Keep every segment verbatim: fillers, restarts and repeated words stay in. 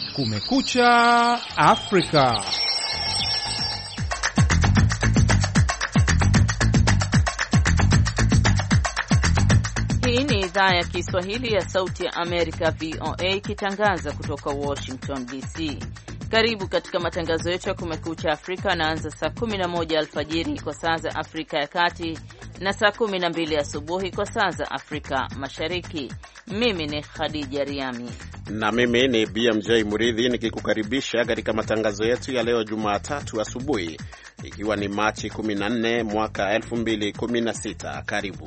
Kumekucha Afrika. Hii ni idhaa ya Kiswahili ya Sauti ya Amerika, V O A, ikitangaza kutoka Washington D C. Karibu katika matangazo yetu ya Kumekucha Afrika, anaanza saa kumi na moja alfajiri kwa saa za Afrika ya Kati na saa kumi na mbili asubuhi kwa saa za Afrika Mashariki. Mimi ni Khadija Riami na mimi ni B M J Muridhi nikikukaribisha katika matangazo yetu ya leo Jumatatu asubuhi, ikiwa ni Machi kumi na nne mwaka elfu mbili kumi na sita. Karibu.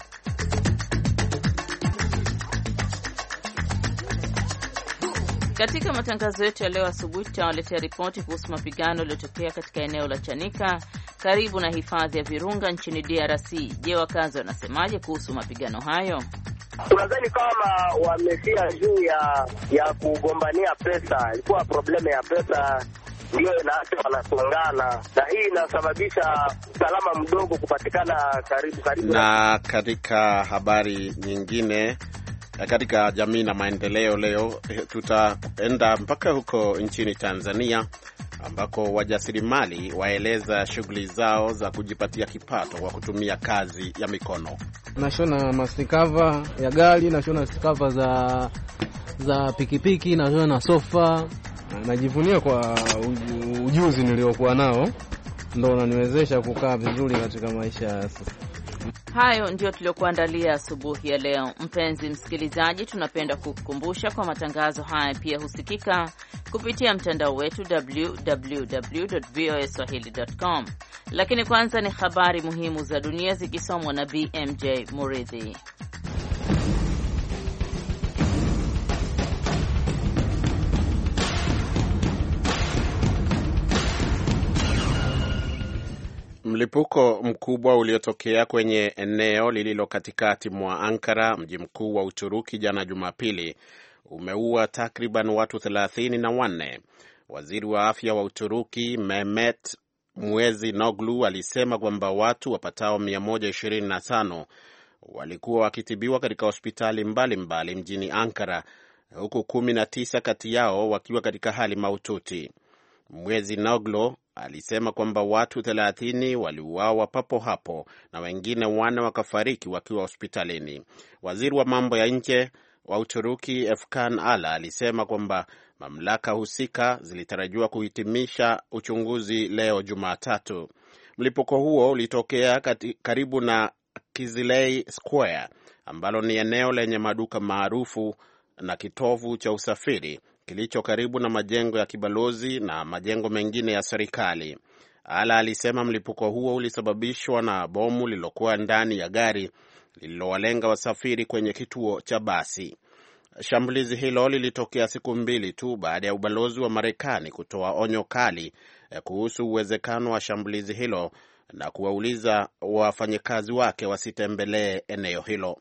Katika matangazo yetu ya leo asubuhi tutawaletea ripoti kuhusu mapigano yaliyotokea katika eneo la Chanika karibu na hifadhi ya Virunga nchini D R C. Je, wakazi wanasemaje kuhusu mapigano hayo? Tunadhani kama wamefia juu ya ya kugombania pesa, ilikuwa probleme ya pesa ndio inaacha wanasongana, na hii inasababisha usalama mdogo kupatikana karibu karibu. Na katika habari nyingine, katika jamii na maendeleo, leo tutaenda mpaka huko nchini Tanzania ambako wajasiriamali waeleza shughuli zao za kujipatia kipato kwa kutumia kazi ya mikono. Nashona mastikava ya gari, nashona stikava za za pikipiki, nashona sofa. Najivunia kwa ujuzi niliokuwa nao, ndio unaniwezesha kukaa vizuri katika maisha. Hayo ndio tuliokuandalia asubuhi ya leo. Mpenzi msikilizaji, tunapenda kukukumbusha kwa matangazo haya pia husikika kupitia mtandao wetu w w w dot v o a swahili dot com. Lakini kwanza ni habari muhimu za dunia zikisomwa na B M J Muridhi. Mlipuko mkubwa uliotokea kwenye eneo lililo katikati mwa Ankara, mji mkuu wa Uturuki, jana Jumapili umeua takriban watu thelathini na wanne. Waziri wa afya wa Uturuki Mehmet Muezinoglu alisema kwamba watu wapatao mia moja ishirini na tano walikuwa wakitibiwa katika hospitali mbalimbali mbali mjini Ankara, huku kumi na tisa kati yao wakiwa katika hali mahututi. Muezinoglu alisema kwamba watu thelathini waliuawa papo hapo na wengine wane wakafariki wakiwa hospitalini. Waziri wa mambo ya nje wa Uturuki Efkan Ala alisema kwamba mamlaka husika zilitarajiwa kuhitimisha uchunguzi leo Jumatatu. Mlipuko huo ulitokea karibu na Kiziley Square, ambalo ni eneo lenye maduka maarufu na kitovu cha usafiri kilicho karibu na majengo ya kibalozi na majengo mengine ya serikali. Ala alisema mlipuko huo ulisababishwa na bomu lililokuwa ndani ya gari lililowalenga wasafiri kwenye kituo cha basi. Shambulizi hilo lilitokea siku mbili tu baada ya ubalozi wa Marekani kutoa onyo kali kuhusu uwezekano wa shambulizi hilo na kuwauliza wafanyakazi wake wasitembelee eneo hilo.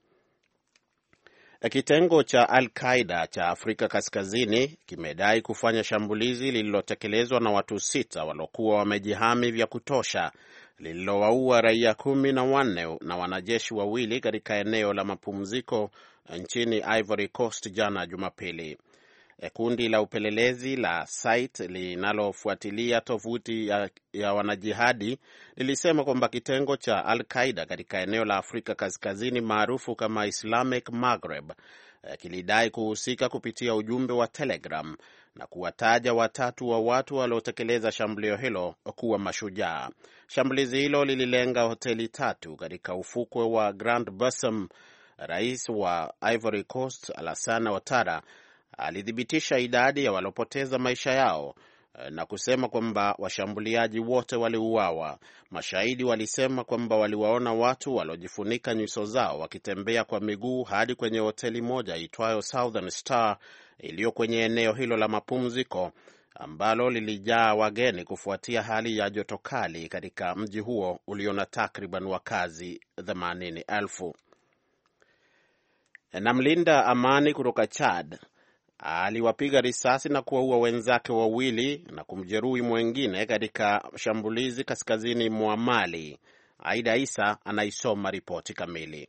Kitengo cha Al-Qaeda cha Afrika Kaskazini kimedai kufanya shambulizi lililotekelezwa na watu sita waliokuwa wamejihami vya kutosha, lililowaua raia kumi na wanne na wanajeshi wawili katika eneo la mapumziko nchini Ivory Coast jana Jumapili. Kundi la upelelezi la site linalofuatilia tovuti ya, ya wanajihadi lilisema kwamba kitengo cha Al-Qaeda katika eneo la Afrika Kaskazini maarufu kama Islamic Maghreb kilidai kuhusika kupitia ujumbe wa Telegram na kuwataja watatu wa watu waliotekeleza shambulio hilo kuwa mashujaa. Shambulizi hilo lililenga hoteli tatu katika ufukwe wa Grand Bassam. Rais wa Ivory Coast Alassane Ouattara alithibitisha idadi ya walopoteza maisha yao na kusema kwamba washambuliaji wote waliuawa. Mashahidi walisema kwamba waliwaona watu waliojifunika nyuso zao wakitembea kwa miguu hadi kwenye hoteli moja itwayo Southern Star iliyo kwenye eneo hilo la mapumziko ambalo lilijaa wageni kufuatia hali ya joto kali katika mji huo ulio na takriban wakazi themanini elfu. Na mlinda amani kutoka Chad aliwapiga risasi na kuwaua wenzake wawili na kumjeruhi mwingine katika shambulizi kaskazini mwa Mali. Aida Isa anaisoma ripoti kamili.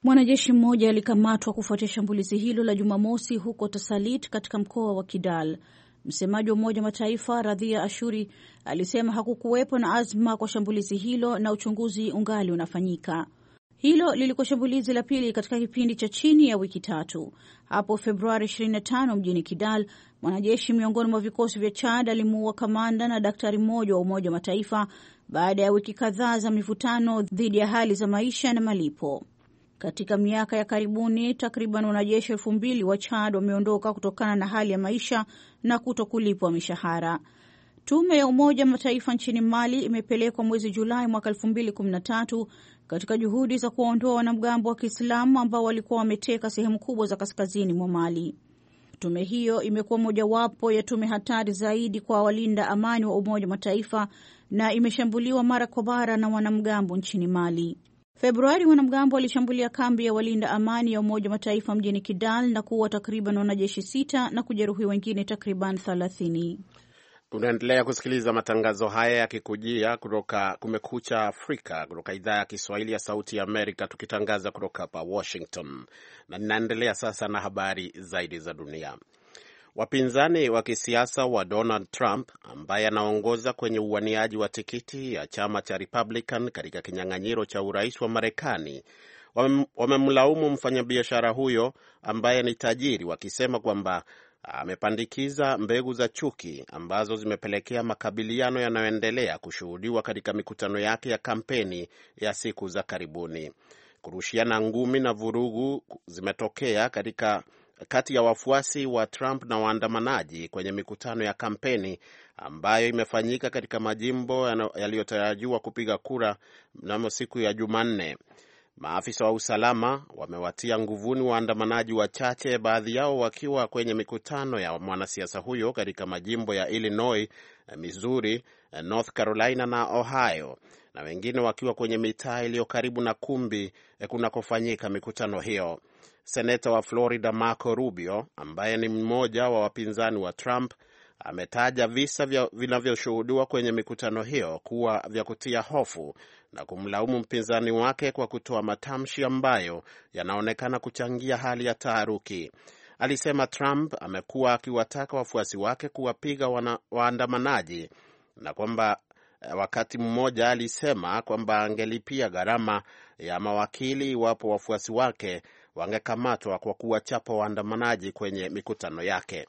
Mwanajeshi mmoja alikamatwa kufuatia shambulizi hilo la Jumamosi huko Tasalit katika mkoa wa Kidal. Msemaji wa Umoja wa Mataifa Radhia Ashuri alisema hakukuwepo na azma kwa shambulizi hilo na uchunguzi ungali unafanyika. Hilo lilikuwa shambulizi la pili katika kipindi cha chini ya wiki tatu. Hapo Februari ishirini na tano mjini Kidal, mwanajeshi miongoni mwa vikosi vya Chad alimuua kamanda na daktari mmoja wa Umoja wa Mataifa baada ya wiki kadhaa za mivutano dhidi ya hali za maisha na malipo. Katika miaka ya karibuni, takriban wanajeshi elfu mbili wa Chad wameondoka kutokana na hali ya maisha na kutokulipwa mishahara. Tume ya Umoja wa Mataifa nchini Mali imepelekwa mwezi Julai mwaka elfu mbili kumi na tatu katika juhudi za kuondoa wanamgambo wa Kiislamu ambao walikuwa wameteka sehemu kubwa za kaskazini mwa Mali. Tume hiyo imekuwa mojawapo ya tume hatari zaidi kwa walinda amani wa Umoja wa Mataifa na imeshambuliwa mara kwa mara na wanamgambo nchini Mali. Februari, wanamgambo walishambulia kambi ya walinda amani ya Umoja wa Mataifa mjini Kidal na kuua takriban wanajeshi sita na kujeruhi wengine takriban thelathini. Unaendelea kusikiliza matangazo haya yakikujia kutoka Kumekucha Afrika kutoka idhaa ya Kiswahili ya Sauti ya Amerika, tukitangaza kutoka hapa Washington. Na ninaendelea sasa na habari zaidi za dunia. Wapinzani wa kisiasa wa Donald Trump ambaye anaongoza kwenye uwaniaji wa tikiti ya chama cha Republican katika kinyang'anyiro cha urais wa Marekani wamemlaumu mfanyabiashara huyo ambaye ni tajiri, wakisema kwamba amepandikiza mbegu za chuki ambazo zimepelekea makabiliano yanayoendelea kushuhudiwa katika mikutano yake ya kampeni ya siku za karibuni. Kurushiana ngumi na vurugu zimetokea katika kati ya wafuasi wa Trump na waandamanaji kwenye mikutano ya kampeni ambayo imefanyika katika majimbo yaliyotarajiwa kupiga kura mnamo siku ya Jumanne. Maafisa wa usalama wamewatia nguvuni waandamanaji wachache, baadhi yao wakiwa kwenye mikutano ya mwanasiasa huyo katika majimbo ya Illinois, Missouri, North Carolina na Ohio, na wengine wakiwa kwenye mitaa iliyo karibu na kumbi kunakofanyika mikutano hiyo. Seneta wa Florida Marco Rubio, ambaye ni mmoja wa wapinzani wa Trump, ametaja visa vinavyoshuhudiwa kwenye mikutano hiyo kuwa vya kutia hofu na kumlaumu mpinzani wake kwa kutoa matamshi ambayo yanaonekana kuchangia hali ya taharuki. Alisema Trump amekuwa akiwataka wafuasi wake kuwapiga waandamanaji na kwamba wakati mmoja alisema kwamba angelipia gharama ya mawakili iwapo wafuasi wake wangekamatwa kwa kuwachapa waandamanaji kwenye mikutano yake.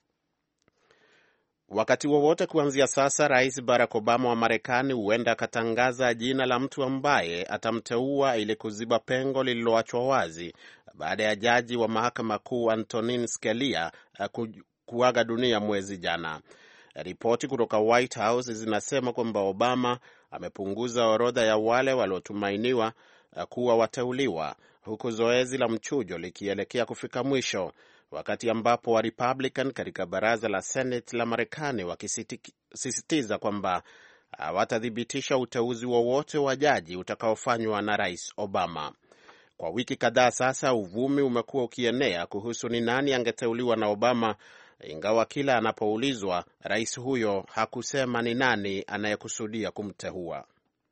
Wakati wowote kuanzia sasa, Rais Barack Obama wa Marekani huenda akatangaza jina la mtu ambaye atamteua ili kuziba pengo lililoachwa wazi baada ya jaji wa mahakama kuu Antonin Scalia kuaga dunia mwezi jana. Ripoti kutoka White House zinasema kwamba Obama amepunguza orodha ya wale waliotumainiwa kuwa wateuliwa, huku zoezi la mchujo likielekea kufika mwisho, wakati ambapo wa Republican katika baraza la Senate la Marekani wakisisitiza kwamba watathibitisha uteuzi wowote wa jaji utakaofanywa na Rais Obama. Kwa wiki kadhaa sasa, uvumi umekuwa ukienea kuhusu ni nani angeteuliwa na Obama, ingawa kila anapoulizwa rais huyo hakusema ni nani anayekusudia kumteua.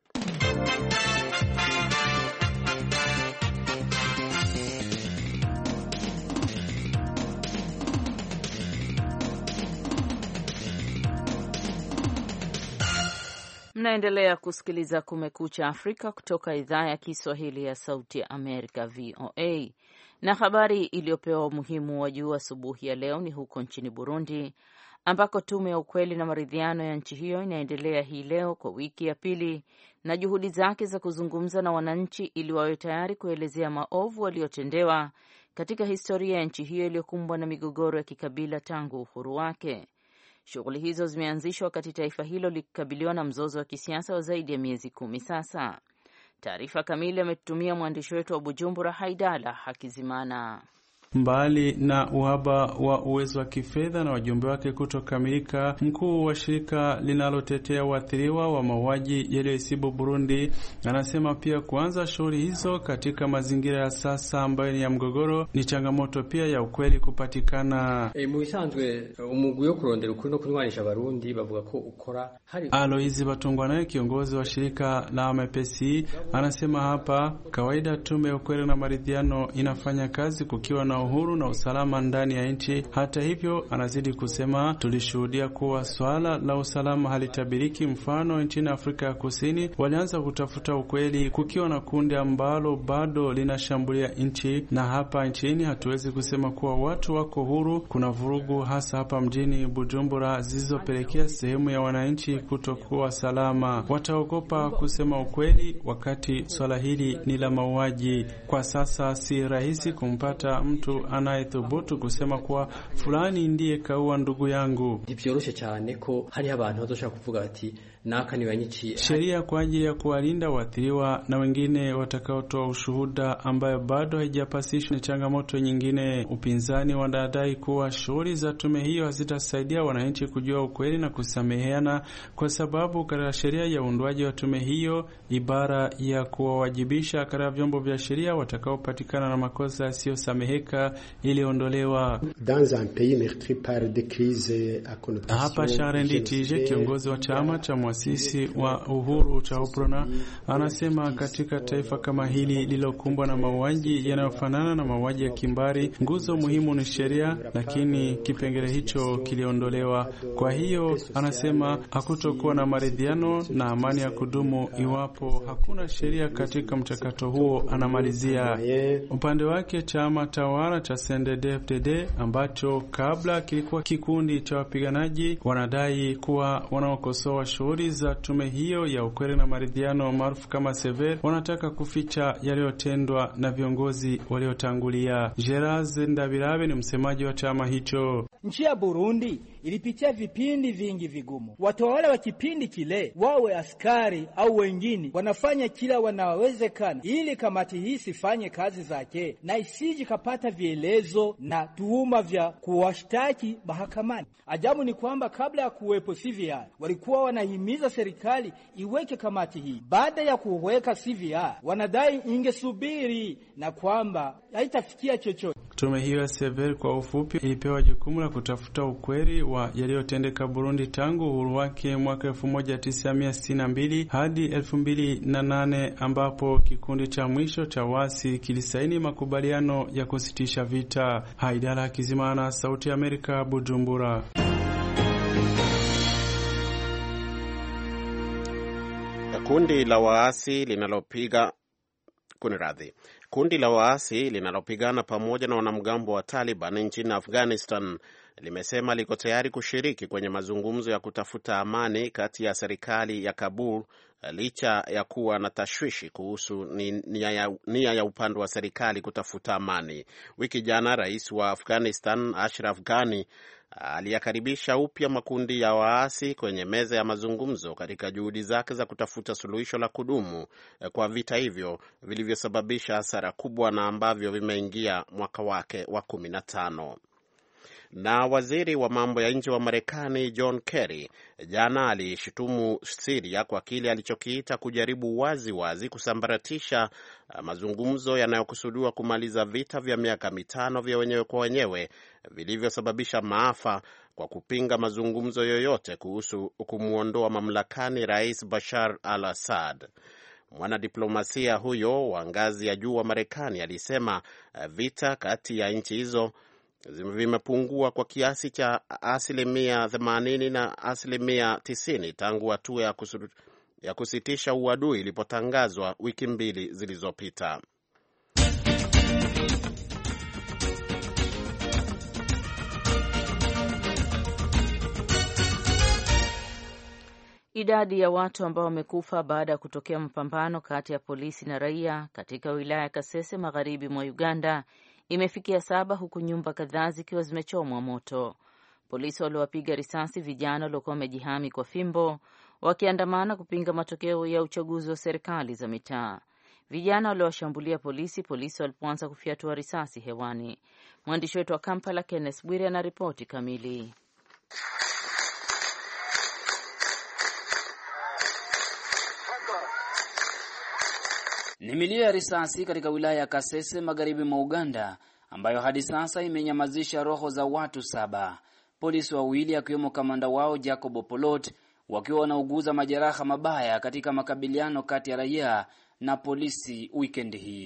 Mnaendelea kusikiliza Kumekucha Afrika kutoka idhaa ya Kiswahili ya Sauti ya Amerika, V O A. Na habari iliyopewa umuhimu wa juu asubuhi ya leo ni huko nchini Burundi, ambako tume ya ukweli na maridhiano ya nchi hiyo inaendelea hii leo kwa wiki ya pili na juhudi zake za kuzungumza na wananchi ili wawe tayari kuelezea maovu waliotendewa katika historia ya nchi hiyo iliyokumbwa na migogoro ya kikabila tangu uhuru wake. Shughuli hizo zimeanzishwa wakati taifa hilo likikabiliwa na mzozo wa kisiasa wa zaidi ya miezi kumi sasa. Taarifa kamili ametutumia mwandishi wetu wa Bujumbura, Haidala Hakizimana. Mbali na uhaba wa uwezo wa kifedha na wajumbe wake kutokamilika, mkuu wa shirika linalotetea waathiriwa wa mauaji yaliyoisibu Burundi anasema pia kuanza shughuli hizo katika mazingira ya sasa ambayo ni ya mgogoro ni changamoto pia ya ukweli kupatikana. E, muisanzwe umugwi wo kurondera ukuri no kunywanisha abarundi bavuga ko ukora hari. Aloizi Batungwanaye, kiongozi wa shirika la M P C, anasema hapa kawaida tume ya ukweli na maridhiano inafanya kazi kukiwa na uhuru na usalama ndani ya nchi. Hata hivyo, anazidi kusema tulishuhudia kuwa swala la usalama halitabiriki. Mfano, nchini Afrika ya Kusini walianza kutafuta ukweli kukiwa na kundi ambalo bado linashambulia nchi, na hapa nchini hatuwezi kusema kuwa watu wako huru. Kuna vurugu hasa hapa mjini Bujumbura zilizopelekea sehemu ya wananchi kutokuwa salama. Wataogopa kusema ukweli wakati swala hili ni la mauaji. Kwa sasa si rahisi kumpata mtu anayethubutu kusema kuwa fulani ndiye kaua ndugu yangu. Divyoroshe cyane ko hari abantu bazoshaka kuvuga ati naka ni banyici. Sheria kwa ajili ya kuwalinda waathiriwa na wengine watakaotoa ushuhuda ambayo bado haijapasishwa ni changamoto nyingine. Upinzani wanadai kuwa shughuli za tume hiyo hazitasaidia wananchi kujua ukweli na kusameheana, kwa sababu katika sheria ya uundwaji wa tume hiyo ibara ya kuwawajibisha katika vyombo vya sheria watakaopatikana na makosa yasiyosameheka iliondolewa. Hapa Sharendi Tije, kiongozi wa chama cha mwasisi wa Uhuru cha Uprona, anasema katika taifa kama hili lilokumbwa na mauaji yanayofanana na mauaji ya kimbari, nguzo muhimu ni sheria, lakini kipengele hicho kiliondolewa. Kwa hiyo anasema hakutokuwa na maridhiano na amani ya kudumu iwapo hakuna sheria katika mchakato huo. Anamalizia upande wake chama tawala cha C N D D F D D ambacho kabla kilikuwa kikundi cha wapiganaji wanadai kuwa wanaokosoa shughuli za tume hiyo ya ukweli na maridhiano maarufu kama Sever wanataka kuficha yaliyotendwa na viongozi waliotangulia. Gerard Ndabirabe ni msemaji wa chama hicho. Nchi ya Burundi ilipitia vipindi vingi vigumu. Watawala wa kipindi kile, wawe askari au wengine, wanafanya kila wanawezekana ili kamati hii sifanye kazi zake na isiji kapata vielezo na tuhuma vya kuwashtaki mahakamani. Ajabu ni kwamba kabla ya kuwepo C V R walikuwa wanahimiza serikali iweke kamati hii. Baada ya kuweka C V R wanadai ingesubiri na kwamba haitafikia chochote. Tume hiyo ya Sever kwa ufupi ilipewa jukumu la kutafuta ukweli wa yaliyotendeka Burundi tangu uhuru wake mwaka elfu moja tisa mia sitini na mbili hadi elfu mbili na nane ambapo kikundi cha mwisho cha wasi kilisaini makubaliano ya kusitisha vita. Haidara Kizimana, Sauti ya Amerika, Bujumbura. Kundi la waasi linalopiga kuniradhi Kundi la waasi linalopigana pamoja na wanamgambo wa Taliban nchini Afghanistan limesema liko tayari kushiriki kwenye mazungumzo ya kutafuta amani kati ya serikali ya Kabul licha ya kuwa na tashwishi kuhusu nia ya, nia ya upande wa serikali kutafuta amani. Wiki jana rais wa Afghanistan Ashraf Ghani aliyakaribisha upya makundi ya waasi kwenye meza ya mazungumzo katika juhudi zake za kutafuta suluhisho la kudumu kwa vita hivyo vilivyosababisha hasara kubwa na ambavyo vimeingia mwaka wake wa kumi na tano. Na waziri wa mambo ya nje wa Marekani John Kerry jana alishutumu Syria kwa kile alichokiita kujaribu wazi wazi kusambaratisha mazungumzo yanayokusudiwa kumaliza vita vya miaka mitano vya wenyewe kwa wenyewe vilivyosababisha maafa, kwa kupinga mazungumzo yoyote kuhusu kumuondoa mamlakani Rais Bashar al-Assad. Mwanadiplomasia huyo wa ngazi ya juu wa Marekani alisema vita kati ya nchi hizo vimepungua kwa kiasi cha asilimia themanini na asilimia tisini tangu hatua ya, ya kusitisha uadui ilipotangazwa wiki mbili zilizopita. Idadi ya watu ambao wamekufa baada ya kutokea mapambano kati ya polisi na raia katika wilaya ya Kasese magharibi mwa Uganda imefikia saba, huku nyumba kadhaa zikiwa zimechomwa moto. Polisi waliwapiga risasi vijana waliokuwa wamejihami kwa fimbo wakiandamana kupinga matokeo ya uchaguzi wa serikali za mitaa. vijana waliowashambulia polisi polisi walipoanza kufyatua risasi hewani. Mwandishi wetu wa Kampala Kenneth Bwire ana ripoti kamili. Ni milio ya risasi katika wilaya ya Kasese magharibi mwa Uganda ambayo hadi sasa imenyamazisha roho za watu saba. Polisi wawili akiwemo kamanda wao Jacob Opolot wakiwa wanauguza majeraha mabaya katika makabiliano kati ya raia na polisi weekend hii.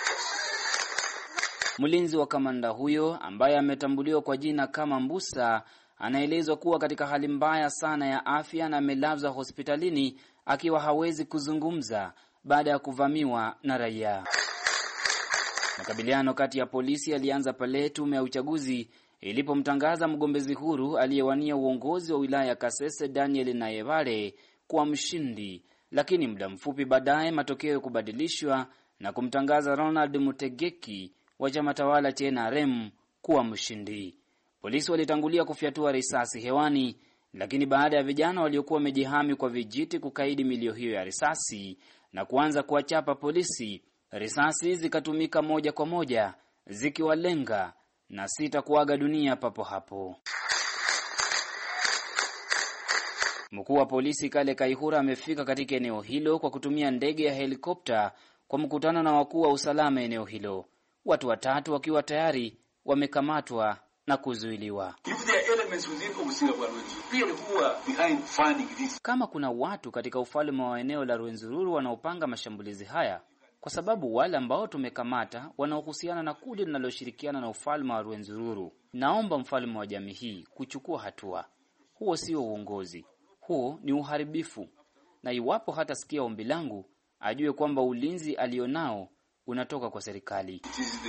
Mlinzi wa kamanda huyo ambaye ametambuliwa kwa jina kama Mbusa anaelezwa kuwa katika hali mbaya sana ya afya na amelazwa hospitalini akiwa hawezi kuzungumza baada ya kuvamiwa na raia. Makabiliano kati ya polisi yalianza pale tume ya uchaguzi ilipomtangaza mgombezi huru aliyewania uongozi wa wilaya ya Kasese Daniel Nayebale kuwa mshindi, lakini muda mfupi baadaye matokeo kubadilishwa na kumtangaza Ronald Mutegeki wa chama tawala cha N R M kuwa mshindi. Polisi walitangulia kufyatua risasi hewani, lakini baada ya vijana waliokuwa wamejihami kwa vijiti kukaidi milio hiyo ya risasi na kuanza kuwachapa polisi, risasi zikatumika moja kwa moja zikiwalenga na sita kuaga dunia papo hapo. Mkuu wa polisi Kale Kaihura amefika katika eneo hilo kwa kutumia ndege ya helikopta kwa mkutano na wakuu wa usalama eneo hilo. Watu watatu wakiwa tayari wamekamatwa na kuzuiliwa. Kama kuna watu katika ufalme wa eneo la Rwenzururu wanaopanga mashambulizi haya, kwa sababu wale ambao tumekamata wanaohusiana na kundi linaloshirikiana na ufalme wa Rwenzururu, naomba mfalme wa jamii hii kuchukua hatua. Huo sio uongozi, huo ni uharibifu. Na iwapo hata sikia ombi langu, ajue kwamba ulinzi alionao unatoka kwa serikali.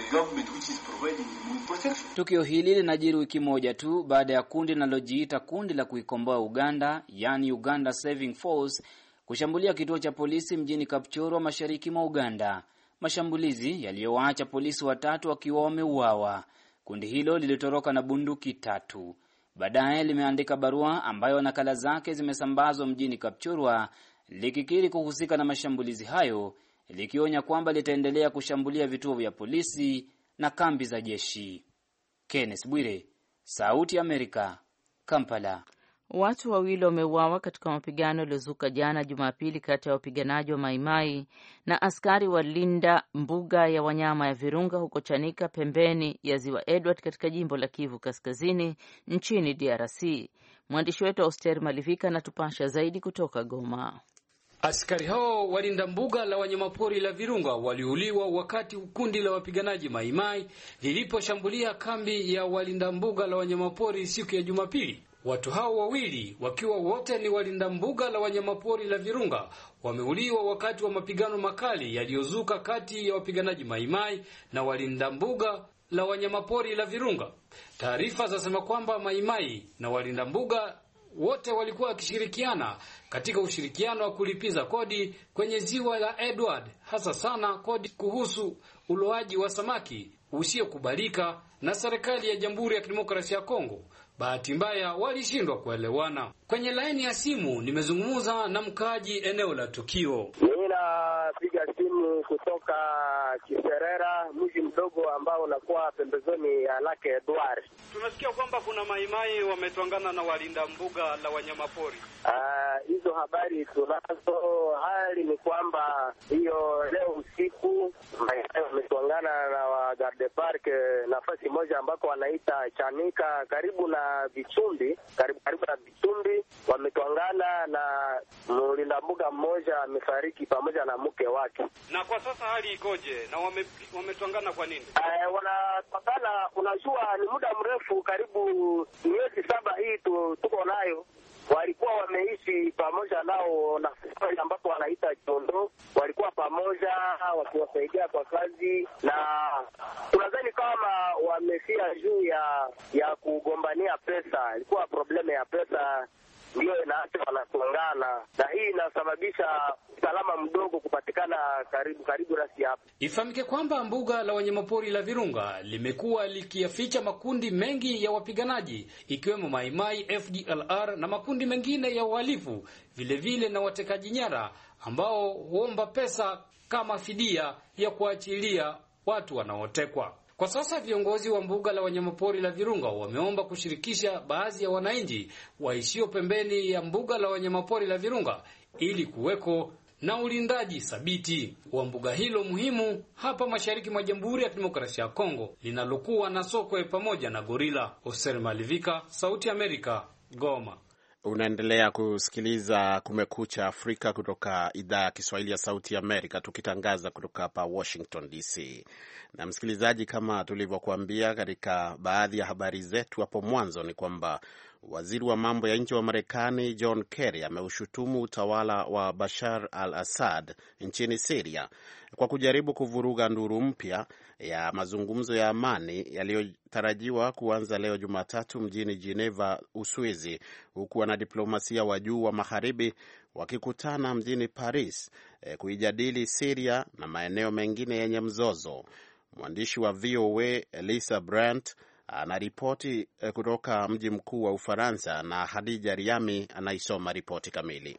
Tukio hili linajiri wiki moja tu baada ya kundi linalojiita kundi la kuikomboa Uganda, yani Uganda Saving Force, kushambulia kituo cha polisi mjini Kapchorwa mashariki mwa Uganda. Mashambulizi yaliyowaacha polisi watatu wakiwa wameuawa. Kundi hilo lilitoroka na bunduki tatu. Baadaye limeandika barua ambayo nakala zake zimesambazwa mjini Kapchorwa likikiri kuhusika na mashambulizi hayo, likionya kwamba litaendelea kushambulia vituo vya polisi na kambi za jeshi. Kenneth Bwire, Sauti ya Amerika, Kampala. Watu wawili wameuawa katika mapigano yaliyozuka jana Jumapili kati ya wapiganaji wa Maimai na askari walinda mbuga ya wanyama ya Virunga huko Chanika pembeni ya Ziwa Edward katika jimbo la Kivu Kaskazini nchini D R C. Mwandishi wetu Auster Malivika anatupasha zaidi kutoka Goma. Askari hao walinda mbuga la wanyamapori la Virunga waliuliwa wakati kundi la wapiganaji Maimai liliposhambulia kambi ya walinda mbuga la wanyamapori siku ya Jumapili. Watu hao wawili wakiwa wote ni walinda mbuga la wanyamapori la Virunga wameuliwa wakati wa mapigano makali yaliyozuka kati ya wapiganaji Maimai na walinda mbuga la wanyamapori la Virunga. Taarifa zasema kwamba Maimai na walinda mbuga wote walikuwa wakishirikiana katika ushirikiano wa kulipiza kodi kwenye ziwa la Edward, hasa sana kodi kuhusu uloaji wa samaki usiokubalika na serikali ya Jamhuri ya Kidemokrasia ya Kongo. Bahati mbaya walishindwa kuelewana. Kwenye laini ya simu nimezungumza na mkaaji eneo la tukio. Mimi napiga simu kutoka Kiserera, mji mdogo ambao unakuwa pembezoni ya Lake Edward. Tunasikia kwamba kuna Maimai wametwangana na walinda mbuga la wanyamapori. Ah, hizo habari tunazo. Hali ni kwamba hiyo leo usiku Maimai wametwangana na wa Garde Park nafasi moja ambako wanaita Chanika karibu na Bichumbi, karibu karibu na Bichumbi, wametwangana na mlinda mbuga mmoja amefariki pamoja na mke wake. Na kwa sasa hali ikoje? Na wame, wametwangana kwa nini? Eh, wanatwangana, unajua ni muda mrefu, karibu miezi saba hii tu, tuko nayo. Walikuwa wameishi pamoja nao na ambapo wanaita Chondo, walikuwa pamoja wakiwasaidia kwa kazi, na tunadhani kama wamefia juu ya ya kugombania pesa. Ilikuwa probleme ya pesa ndio inaacha wanatongana, na hii inasababisha usalama mdogo kupatikana karibu karibu rasi hapa. Ifahamike kwamba mbuga la wanyamapori la Virunga limekuwa likiyaficha makundi mengi ya wapiganaji ikiwemo Maimai, F D L R na makundi mengine ya uhalifu, vile vile na watekaji nyara ambao huomba pesa kama fidia ya kuachilia watu wanaotekwa. Kwa sasa viongozi wa mbuga la wanyamapori la Virunga wameomba kushirikisha baadhi ya wananchi waishio pembeni ya mbuga la wanyamapori la Virunga ili kuweko na ulindaji thabiti wa mbuga hilo muhimu hapa mashariki mwa Jamhuri ya Kidemokrasia ya Kongo linalokuwa na sokwe pamoja na gorila. Oser Malivika, Sauti Amerika, Goma. Unaendelea kusikiliza Kumekucha Afrika kutoka idhaa ya Kiswahili ya Sauti Amerika, tukitangaza kutoka hapa Washington D C. Na msikilizaji, kama tulivyokuambia katika baadhi ya habari zetu hapo mwanzo, ni kwamba waziri wa mambo ya nje wa Marekani John Kerry ameushutumu utawala wa Bashar al-Assad nchini Syria kwa kujaribu kuvuruga nduru mpya ya mazungumzo ya amani yaliyotarajiwa kuanza leo Jumatatu mjini Geneva, Uswizi, huku wanadiplomasia wa juu wa magharibi wakikutana mjini Paris eh, kuijadili Syria na maeneo mengine yenye mzozo. Mwandishi wa V O A Elisa Brandt anaripoti kutoka mji mkuu wa Ufaransa na Hadija Riami anaisoma ripoti kamili.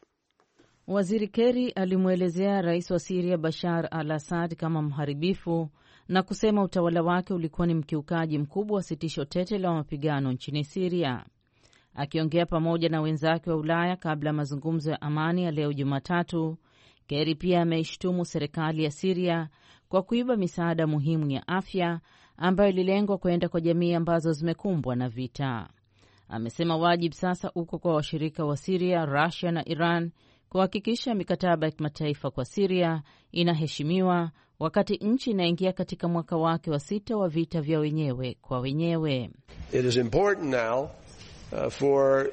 Waziri Kerry alimwelezea rais wa Syria Bashar al-Assad kama mharibifu na kusema utawala wake ulikuwa ni mkiukaji mkubwa wa sitisho tete la mapigano nchini Syria. Akiongea pamoja na wenzake wa Ulaya kabla ya mazungumzo ya amani ya leo Jumatatu, Kerry pia ameishtumu serikali ya Syria kwa kuiba misaada muhimu ya afya ambayo ililengwa kwenda kwa jamii ambazo zimekumbwa na vita. Amesema wajibu sasa uko kwa washirika wa Syria, Russia na Iran kuhakikisha mikataba ya kimataifa kwa Syria inaheshimiwa wakati nchi inaingia katika mwaka wake wa sita wa vita vya wenyewe kwa wenyewe. It is important now uh, for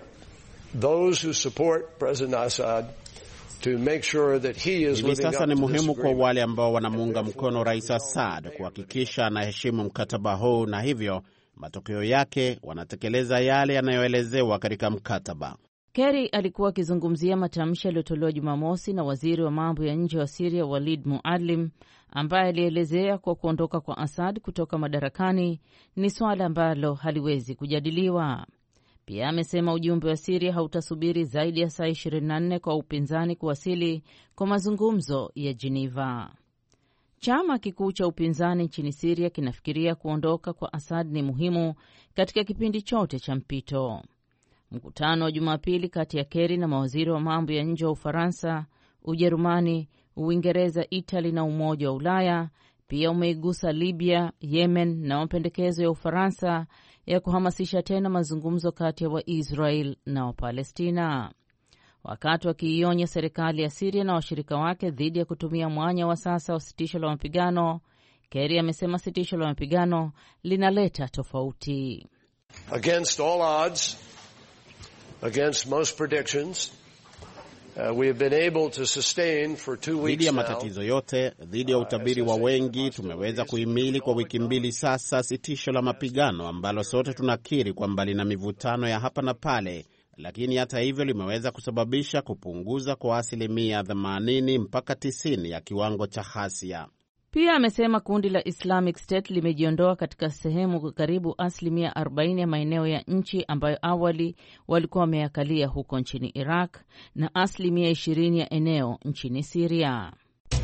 those who support President Assad to make sure that he is hivi sasa ni muhimu kwa wale ambao wanamuunga mkono Rais Assad kuhakikisha anaheshimu mkataba huu, na hivyo matokeo yake wanatekeleza yale yanayoelezewa katika mkataba. Kerry alikuwa akizungumzia matamshi yaliyotolewa Jumamosi na waziri wa mambo ya nje wa Syria Walid Muadlim, ambaye alielezea kwa kuondoka kwa Assad kutoka madarakani ni swala ambalo haliwezi kujadiliwa. Pia amesema ujumbe wa Syria hautasubiri zaidi ya saa ishirini na nne kwa upinzani kuwasili kwa mazungumzo ya Geneva. Chama kikuu cha upinzani nchini Syria kinafikiria kuondoka kwa Assad ni muhimu katika kipindi chote cha mpito. Mkutano wa Jumapili kati ya Kerry na mawaziri wa mambo ya nje wa Ufaransa, Ujerumani, Uingereza, Italy na Umoja wa Ulaya pia umeigusa Libya, Yemen na mapendekezo ya Ufaransa ya kuhamasisha tena mazungumzo kati ya Waisrael na Wapalestina. Wakati wakiionya serikali ya Syria na washirika wake dhidi ya kutumia mwanya wa sasa wa sitisho la mapigano, Kerry amesema sitisho la mapigano linaleta tofauti. Against all odds, against most predictions, Uh, we have been able to sustain for two weeks. Dhidi ya matatizo yote, dhidi ya utabiri wa wengi, tumeweza kuhimili kwa wiki mbili sasa sitisho la mapigano ambalo sote tunakiri kwamba lina mivutano ya hapa na pale, lakini hata hivyo limeweza kusababisha kupunguza kwa asilimia themanini mpaka tisini ya kiwango cha ghasia. Pia amesema kundi la Islamic State limejiondoa katika sehemu karibu asilimia arobaini ya maeneo ya nchi ambayo awali walikuwa wameyakalia huko nchini Iraq na asilimia ishirini ya eneo nchini Syria.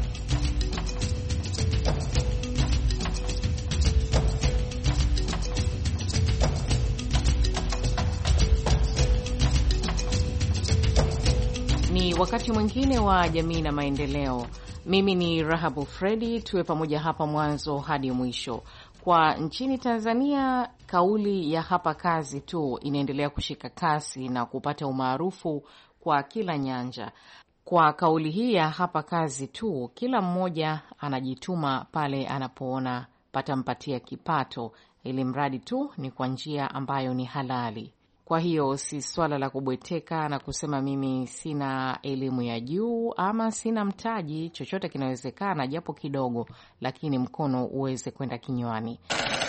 Ni wakati mwingine wa jamii na maendeleo. Mimi ni Rahabu Fredi, tuwe pamoja hapa mwanzo hadi mwisho. Kwa nchini Tanzania, kauli ya hapa kazi tu inaendelea kushika kasi na kupata umaarufu kwa kila nyanja. Kwa kauli hii ya hapa kazi tu, kila mmoja anajituma pale anapoona patampatia kipato, ili mradi tu ni kwa njia ambayo ni halali. Kwa hiyo si swala la kubweteka na kusema mimi sina elimu ya juu ama sina mtaji. Chochote kinawezekana japo kidogo, lakini mkono uweze kwenda kinywani.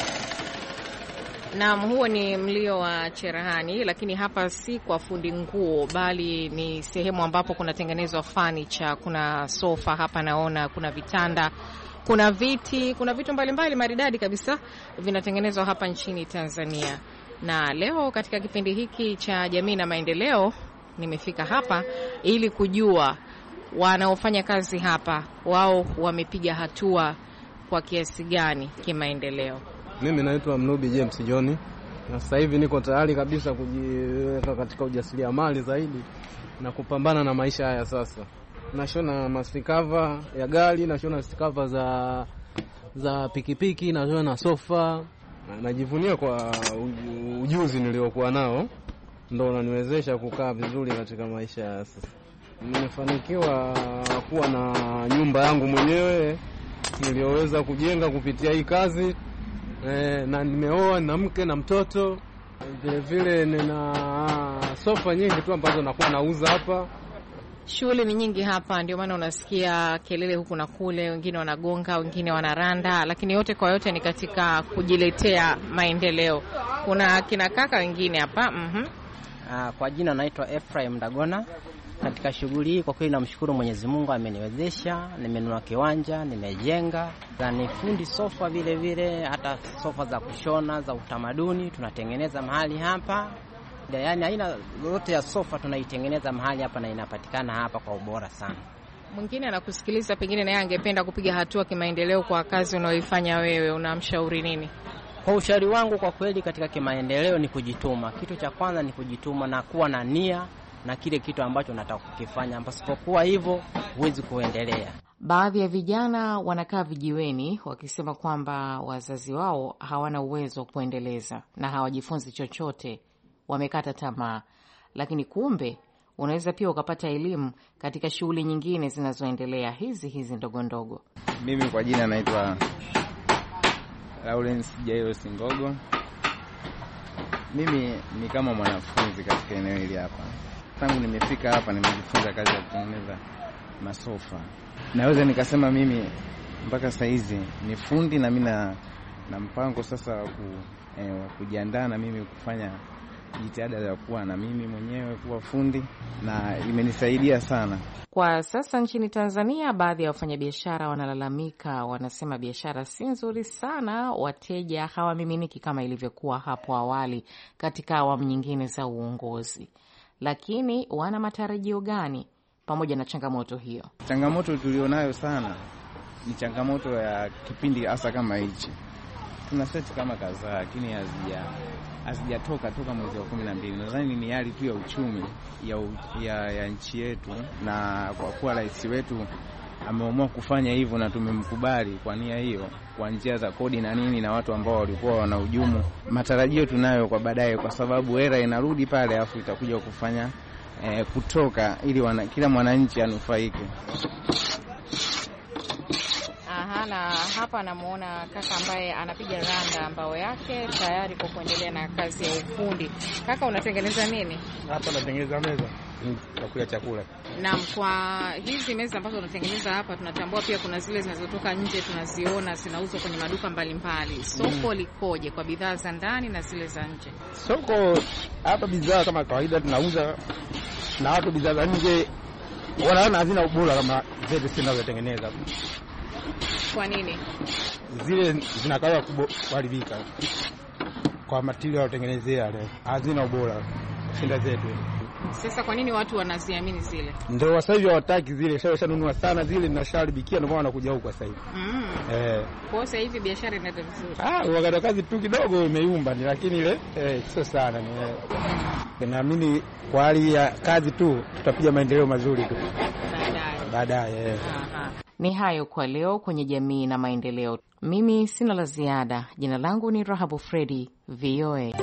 Naam, huo ni mlio wa cherehani, lakini hapa si kwa fundi nguo, bali ni sehemu ambapo kunatengenezwa furniture. Kuna sofa hapa, naona kuna vitanda, kuna viti, kuna vitu mbalimbali maridadi kabisa vinatengenezwa hapa nchini Tanzania. Na leo katika kipindi hiki cha jamii na maendeleo nimefika hapa ili kujua wanaofanya kazi hapa, wao wamepiga hatua kwa kiasi gani kimaendeleo? Mimi naitwa Mnubi James John. Na sasa hivi niko tayari kabisa kujiweka katika ujasiriamali zaidi na kupambana na maisha haya sasa. Nashona mastikava ya gari, nashona stikava za za pikipiki, nashona sofa. Najivunia kwa ujuzi niliokuwa nao, ndio unaniwezesha kukaa vizuri katika maisha ya sasa. Nimefanikiwa kuwa na nyumba yangu mwenyewe nilioweza kujenga kupitia hii kazi. E, na nimeoa na mke na mtoto. Vile vile nina sofa nyingi tu ambazo nakuwa nauza hapa. Shughuli ni nyingi hapa, ndio maana unasikia kelele huku na kule, wengine wanagonga, wengine wanaranda, lakini yote kwa yote ni katika kujiletea maendeleo. Kuna kina kaka wengine hapa. Mhm. Ah, kwa jina naitwa Ephraim Dagona. Katika shughuli hii kwa kweli namshukuru Mwenyezi Mungu, ameniwezesha, nimenunua kiwanja, nimejenga, na ni fundi sofa vile vile, hata sofa za kushona za utamaduni tunatengeneza mahali hapa. Yaani aina yote ya sofa tunaitengeneza mahali hapa na inapatikana hapa kwa ubora sana. Mwingine anakusikiliza pengine naye angependa kupiga hatua kimaendeleo kwa kazi unayoifanya wewe, unamshauri nini? Kwa ushauri wangu kwa kweli katika kimaendeleo ni kujituma. Kitu cha kwanza ni kujituma na kuwa na nia na kile kitu ambacho unataka kukifanya. Pasipokuwa hivyo huwezi kuendelea. Baadhi ya vijana wanakaa vijiweni wakisema kwamba wazazi wao hawana uwezo wa kuendeleza na hawajifunzi chochote, wamekata tamaa. Lakini kumbe unaweza pia ukapata elimu katika shughuli nyingine zinazoendelea hizi hizi ndogo ndogo. Mimi kwa jina naitwa Lawrence Jairo Singogo. Mimi ni kama mwanafunzi katika eneo hili hapa. Tangu nimefika hapa nimejifunza kazi ya kutengeneza masofa. Naweza nikasema mimi mpaka sasa hizi ni fundi, na mimi na, na mpango sasa wa ku, eh, kujiandaa na mimi kufanya jitihada za kuwa na mimi mwenyewe kuwa fundi, na imenisaidia sana. Kwa sasa nchini Tanzania baadhi ya wafanyabiashara wanalalamika, wanasema biashara si nzuri sana, wateja hawamiminiki kama ilivyokuwa hapo awali katika awamu nyingine za uongozi. Lakini wana matarajio gani pamoja na changamoto hiyo? Changamoto tulionayo sana ni changamoto ya kipindi hasa kama hichi. Tuna seti kama kadhaa lakini hazija hazijatoka toka mwezi wa kumi na mbili. Nadhani ni hali tu ya uchumi ya, ya, ya nchi yetu, na kwa kuwa rais wetu ameamua kufanya hivyo na tumemkubali kwa nia hiyo, kwa njia za kodi na nini, na watu ambao walikuwa wanahujumu. Matarajio tunayo kwa baadaye, kwa sababu hela inarudi pale afu itakuja kufanya eh, kutoka ili wana, kila mwananchi anufaike. Aha, na hapa namuona kaka ambaye anapiga randa mbao yake tayari kwa kuendelea na kazi ya ufundi. Kaka, unatengeneza nini? Hapa natengeneza meza ya kula chakula. Naam, kwa hizi meza ambazo unatengeneza hapa tunatambua pia kuna zile zinazotoka nje, tunaziona zinauzwa kwenye maduka mbalimbali. Soko mm. likoje kwa bidhaa za ndani na zile za nje? Soko hapa bidhaa kama kawaida tunauza, na watu bidhaa za nje wanaona hazina ubora kama zile sisi tunazotengeneza. Kwa nini? Zile zinakawa kuharibika kwa material watengenezea leo, hazina ubora shinda zetu. Sasa kwa nini watu wanaziamini zile? Ndio sasa hivi hawataki zile, sasa shanunua sana zile na sharibikia, ndio maana wanakuja huko sasa hivi. Mm. Eh. Kwa sasa hivi biashara inaenda vizuri. Ah, wakati kazi tu kidogo imeyumba ni, lakini ile eh sio sana ni. Eh. Naamini kwa hali ya kazi tu tutapiga maendeleo mazuri tu. Baadaye. Baadaye. Eh. Aha. Ni hayo kwa leo kwenye jamii na maendeleo. Mimi sina la ziada. Jina langu ni Rahabu Fredi, V O A.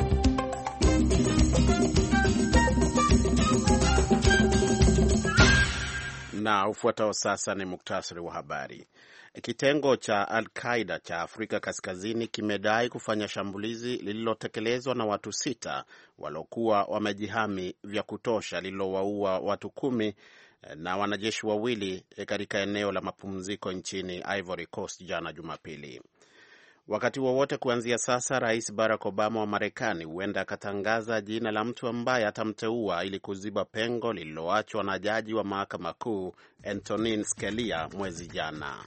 Na ufuatao sasa ni muktasari wa habari. Kitengo cha Al-Qaeda cha Afrika Kaskazini kimedai kufanya shambulizi lililotekelezwa na watu sita waliokuwa wamejihami vya kutosha lililowaua watu kumi na wanajeshi wawili katika eneo la mapumziko nchini Ivory Coast jana Jumapili. Wakati wowote kuanzia sasa, Rais Barack Obama wa Marekani huenda akatangaza jina la mtu ambaye atamteua ili kuziba pengo lililoachwa na jaji wa mahakama kuu Antonin Scalia mwezi jana.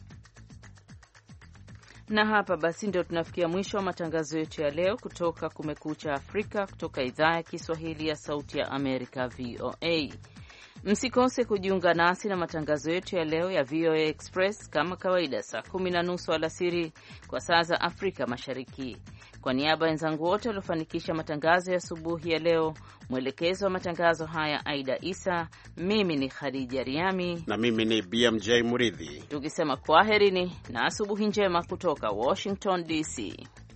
Na hapa basi ndio tunafikia mwisho wa matangazo yetu ya leo kutoka Kumekucha Afrika, kutoka idhaa ya Kiswahili ya Sauti ya Amerika, V O A. Msikose kujiunga nasi na matangazo yetu ya leo ya V O A Express kama kawaida saa kumi na nusu alasiri kwa saa za Afrika Mashariki. Kwa niaba ya wenzangu wote waliofanikisha matangazo ya asubuhi ya leo, mwelekezo wa matangazo haya Aida Isa, mimi ni Khadija Riami na mimi ni B M J Muridhi, tukisema kwaherini na asubuhi njema kutoka Washington D C.